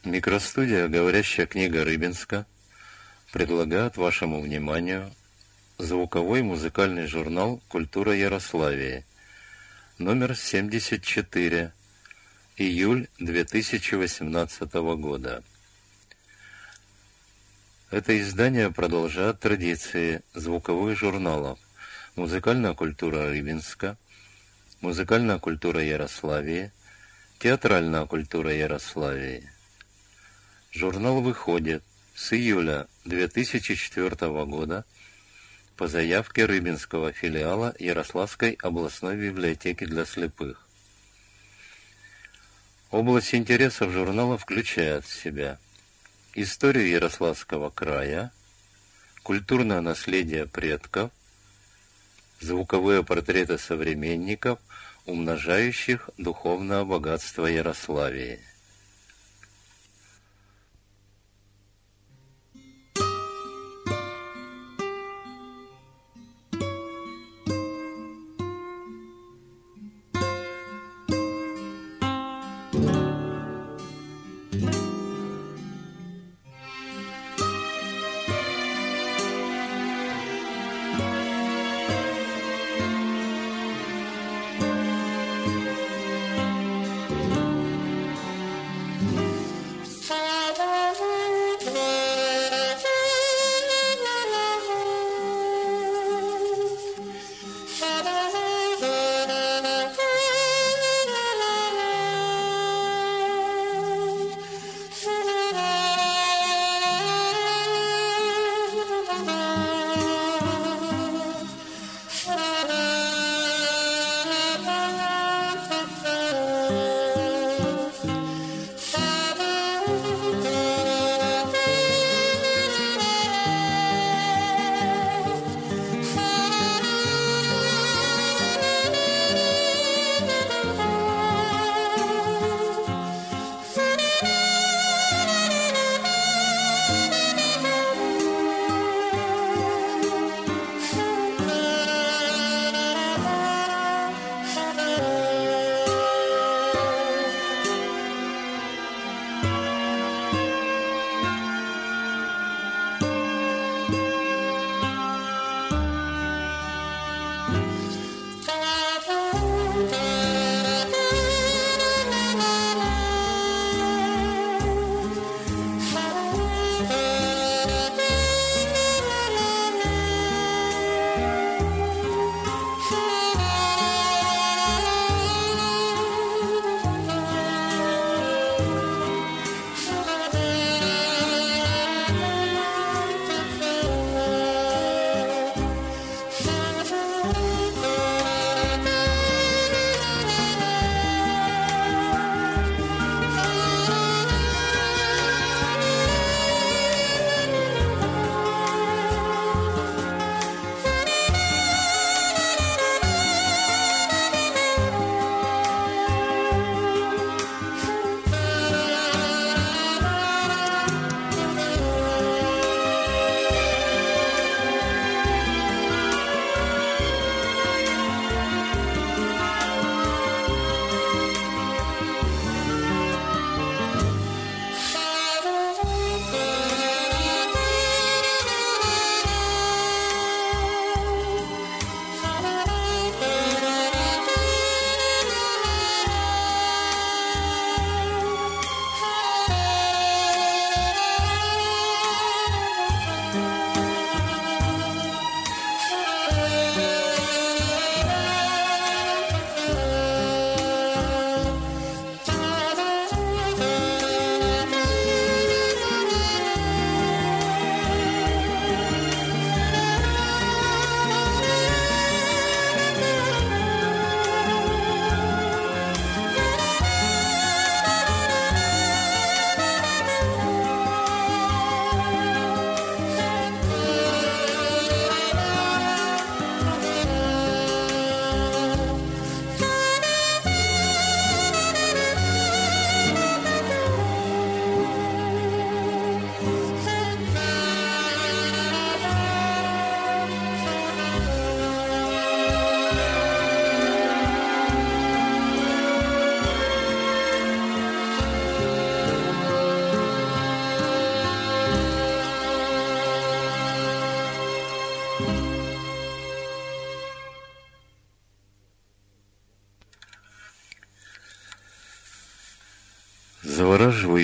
Микростудия «Говорящая книга Рыбинска» предлагает вашему вниманию звуковой музыкальный журнал «Культура Ярославии», номер 74, июль 2018 года. Это издание продолжает традиции звуковых журналов «Музыкальная культура Рыбинска», «Музыкальная культура Ярославии», «Театральная культура Ярославии». Журнал выходит с июля 2004 года по заявке Рыбинского филиала Ярославской областной библиотеки для слепых. Область интересов журнала включает в себя историю Ярославского края, культурное наследие предков, звуковые портреты современников, умножающих духовное богатство Ярославии.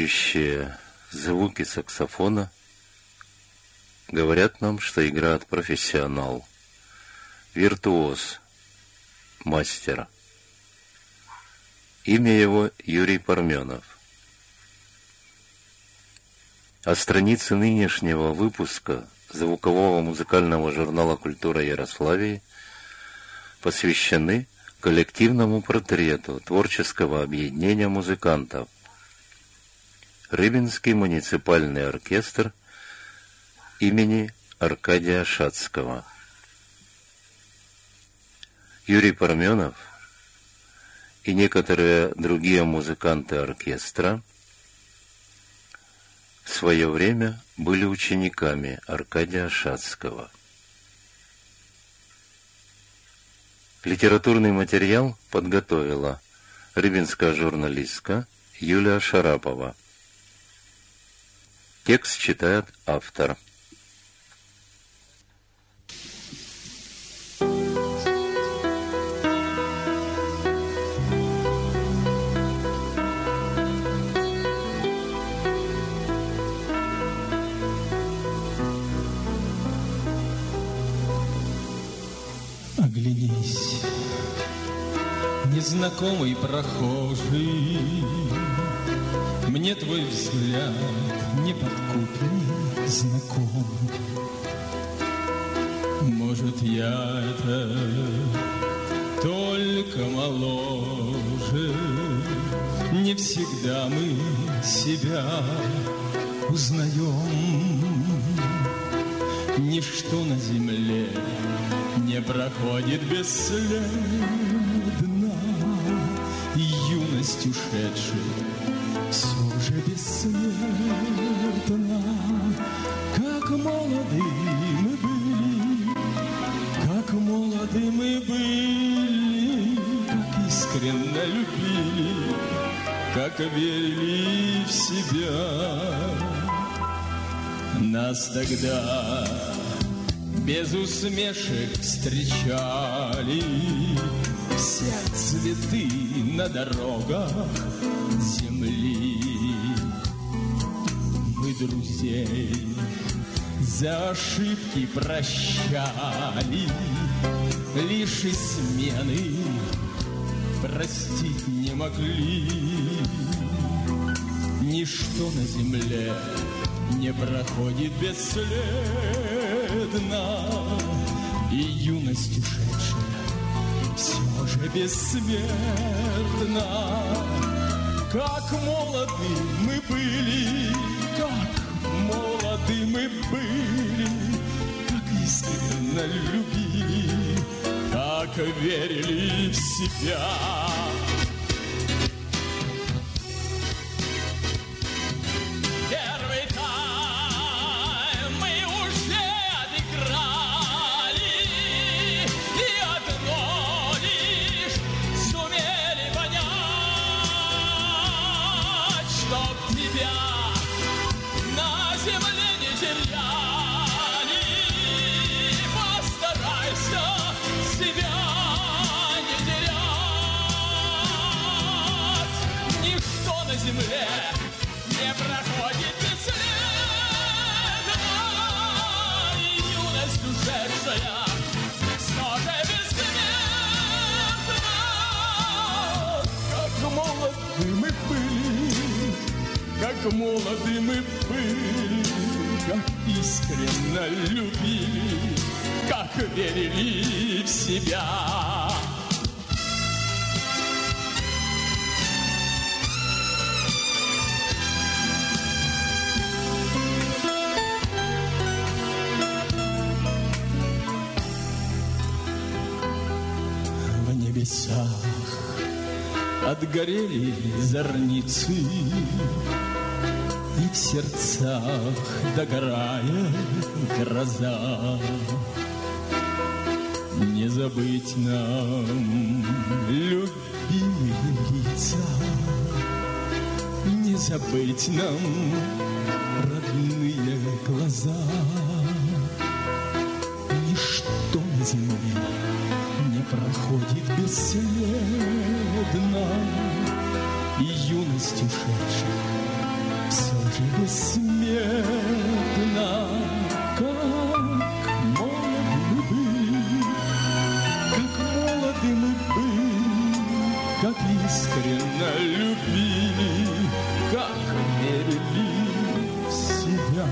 Потрясающие звуки саксофона говорят нам, что играет профессионал, виртуоз, мастер. Имя его Юрий Парменов. А страницы нынешнего выпуска звукового музыкального журнала «Культура Ярославии» посвящены коллективному портрету творческого объединения музыкантов Рыбинский муниципальный оркестр имени Аркадия Шацкого. Юрий Парменов и некоторые другие музыканты оркестра в свое время были учениками Аркадия Шацкого. Литературный материал подготовила рыбинская журналистка Юлия Шарапова. Текст читает автор. Оглянись, незнакомый прохожий, мне твой взгляд неподкупный знаком. Может, я это только моложе, не всегда мы себя узнаем. Ничто на земле не проходит бесследно, и юность ушедшая все же бесследна. Как молоды мы были, как молоды мы были, как искренне любили, как верили в себя. Нас тогда без усмешек встречали все цветы на дорогах земли. Мы друзей за ошибки прощали, лишь измены простить не могли. Ничто на земле не проходит бесследно, и юность ушедшая все же бессмертна. Как молоды мы были, как молоды мы были, как искренне любили, как верили в себя. Как молоды мы были, как искренне любили, как верили в себя. В небесах отгорели зорницы, и в сердцах догорает гроза. Не забыть нам любимые лица, не забыть нам родные глаза. Ничто на земле не проходит бесследно, и юность ушедшая же бессмертна, как молоды мы были, как молоды мы были, как искренно любили, как верили в себя.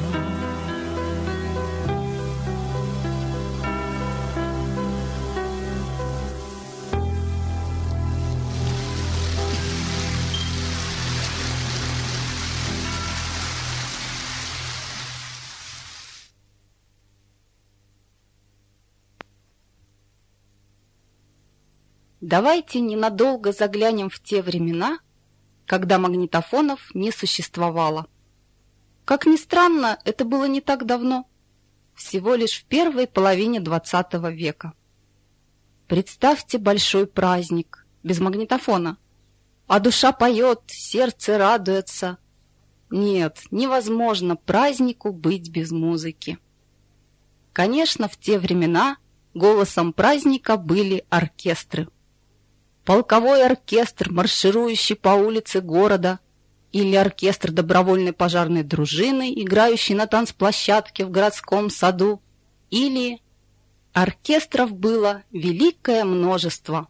Давайте ненадолго заглянем в те времена, когда магнитофонов не существовало. Как ни странно, это было не так давно, всего лишь в первой половине XX века. Представьте большой праздник без магнитофона, а душа поет, сердце радуется. Нет, невозможно празднику быть без музыки. Конечно, в те времена голосом праздника были оркестры. Полковой оркестр, марширующий по улице города, или оркестр добровольной пожарной дружины, играющий на танцплощадке в городском саду, или... Оркестров было великое множество.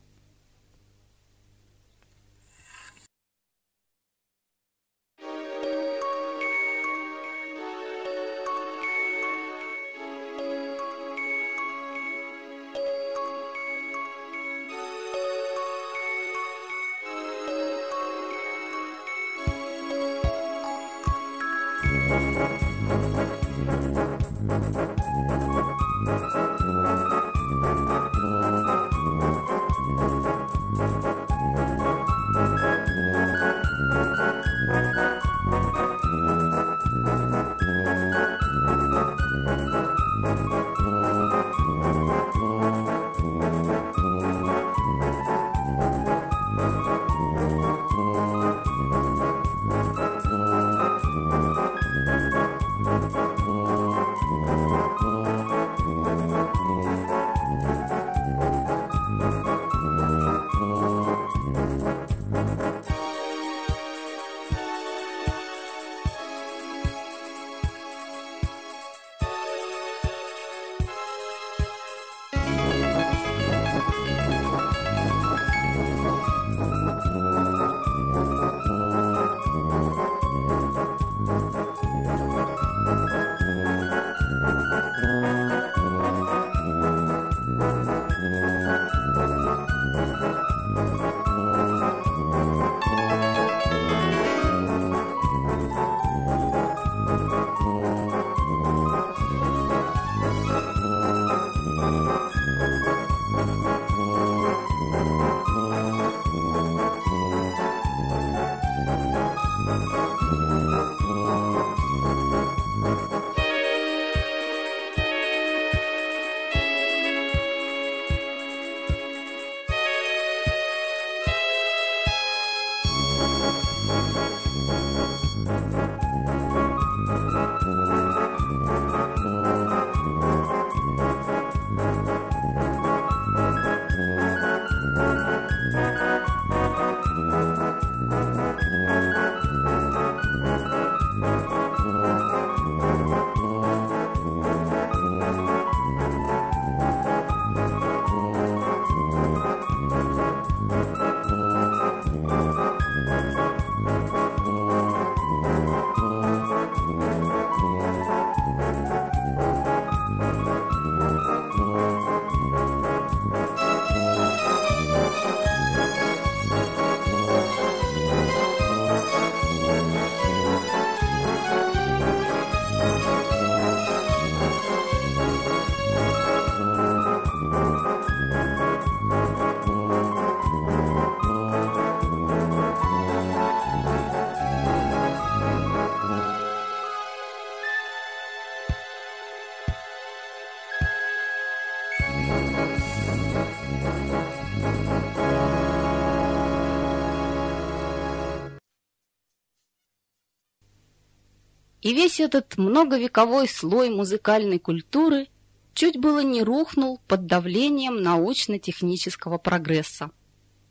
И весь этот многовековой слой музыкальной культуры чуть было не рухнул под давлением научно-технического прогресса.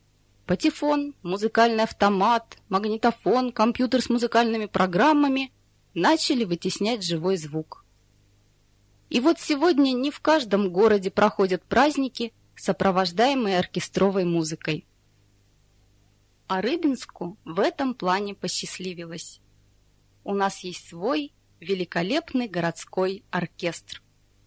Патефон, музыкальный автомат, магнитофон, компьютер с музыкальными программами начали вытеснять живой звук. И вот сегодня не в каждом городе проходят праздники, сопровождаемые оркестровой музыкой. А Рыбинску в этом плане посчастливилось. У нас есть свой великолепный городской оркестр.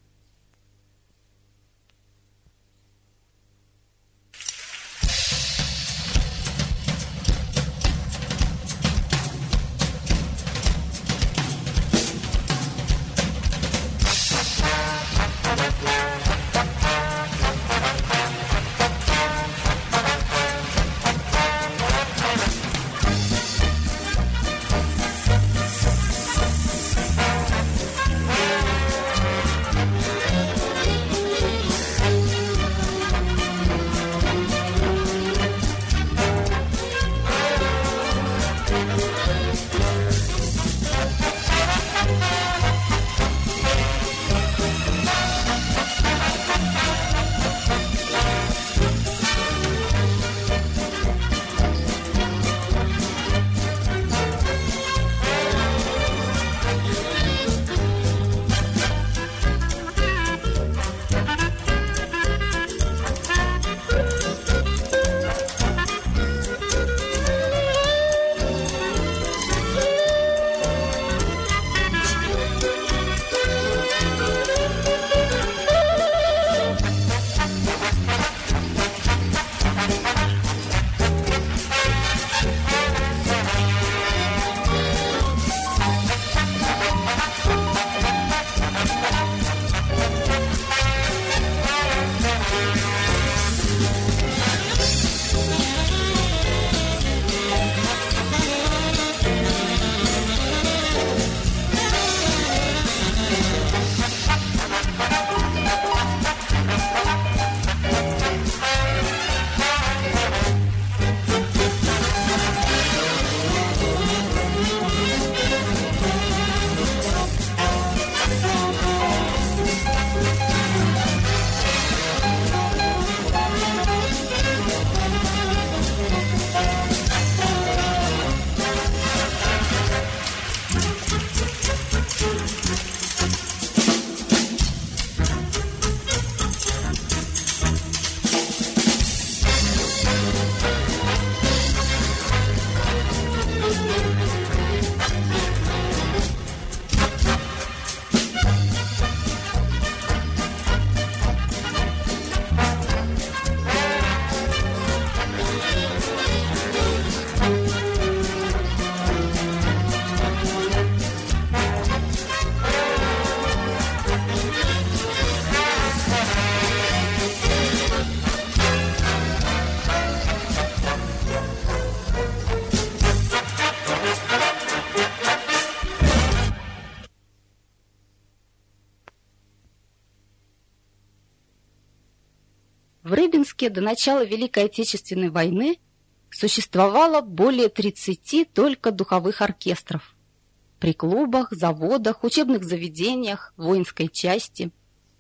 В Рыбинске до начала Великой Отечественной войны существовало более 30 только духовых оркестров при клубах, заводах, учебных заведениях, воинской части.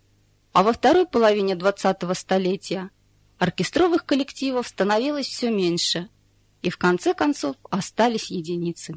А во второй половине 20-го столетия оркестровых коллективов становилось все меньше, и в конце концов остались единицы.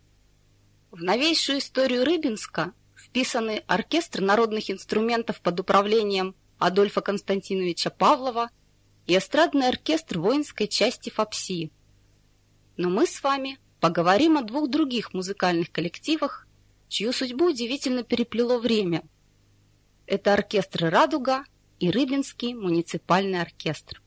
В новейшую историю Рыбинска вписаны оркестр народных инструментов под управлением Адольфа Константиновича Павлова и эстрадный оркестр воинской части ФАПСИ. Но мы с вами поговорим о двух других музыкальных коллективах, чью судьбу удивительно переплело время. Это оркестры «Радуга» и Рыбинский муниципальный оркестр.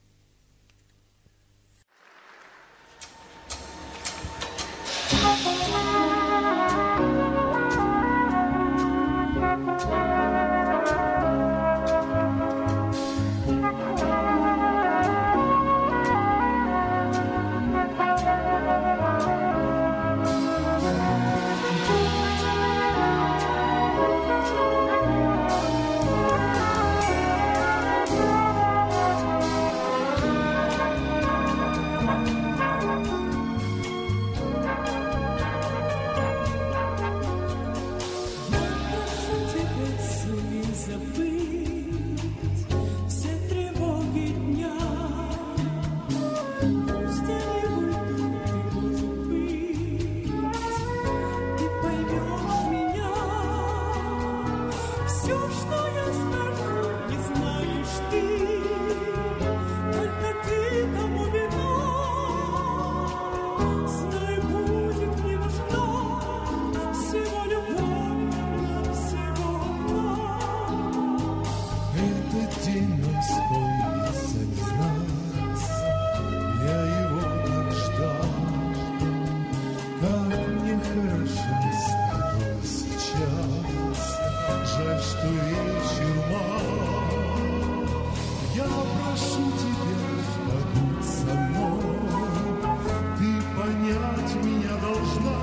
что вечер мал. Я прошу тебя побудь со мной, ты понять меня должна.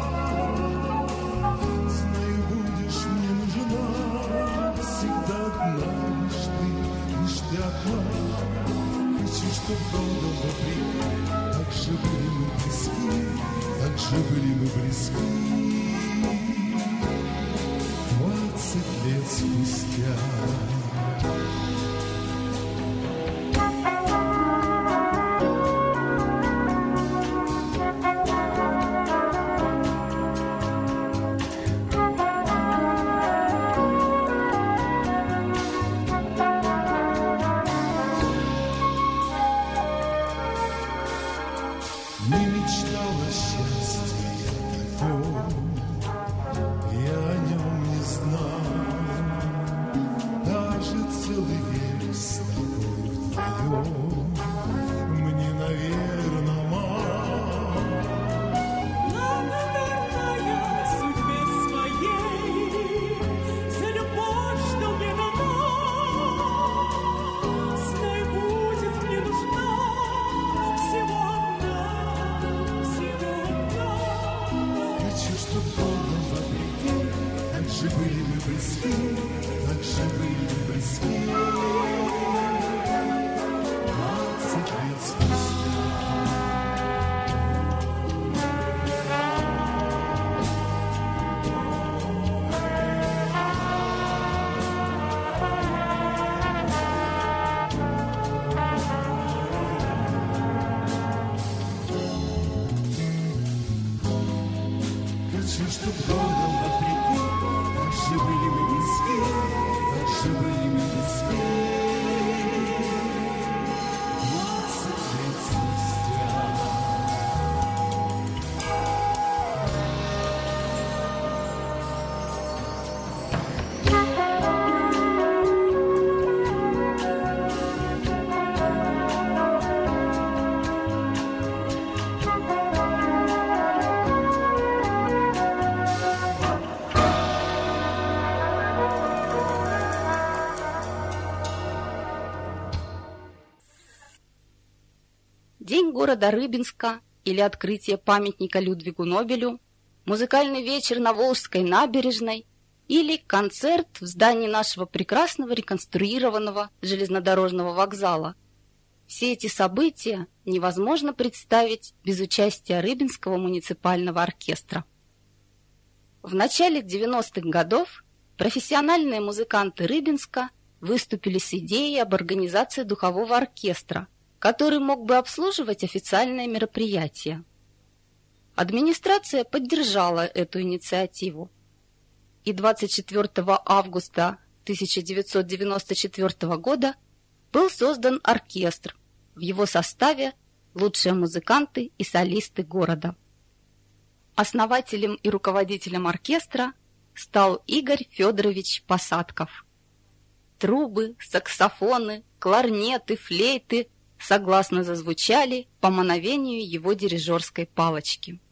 Знаю, будешь мне нужна, всегда одна лишь ты одна. Хочу, чтоб долго вопреки, так же были мы близки, так же были мы близки. 20 лет спустя. Не мечтала счастья я таком, я о нем не знал. Даже целый век с тобой вдвоем мне, наверно, мало. Но, наверное, судьбе своей за любовь, что мне дана, знай, будет мне нужна всего одна, всего одна. Хочу, чтоб долго вопреки, так же были мы близки, так же были мы близки. 20 лет спустя. Хочу, чтоб долго вопреки, так же были мы близки, так же были мы близки. 20 лет спустя. День города Рыбинска или открытие памятника Людвигу Нобелю, музыкальный вечер на Волжской набережной или концерт в здании нашего прекрасного реконструированного железнодорожного вокзала. Все эти события невозможно представить без участия Рыбинского муниципального оркестра. В начале 90-х годов профессиональные музыканты Рыбинска выступили с идеей об организации духового оркестра, который мог бы обслуживать официальные мероприятия. Администрация поддержала эту инициативу, и 24 августа 1994 года был создан оркестр, в его составе лучшие музыканты и солисты города. Основателем и руководителем оркестра стал Игорь Федорович Посадков. Трубы, саксофоны, кларнеты, флейты согласно зазвучали по мановению его дирижерской палочки.